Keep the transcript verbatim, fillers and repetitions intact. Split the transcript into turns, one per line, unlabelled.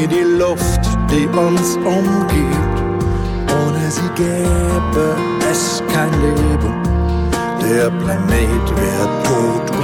wie die Luft, die uns umgibt. Ohne sie gäbe es kein Leben, der Planet wäre tot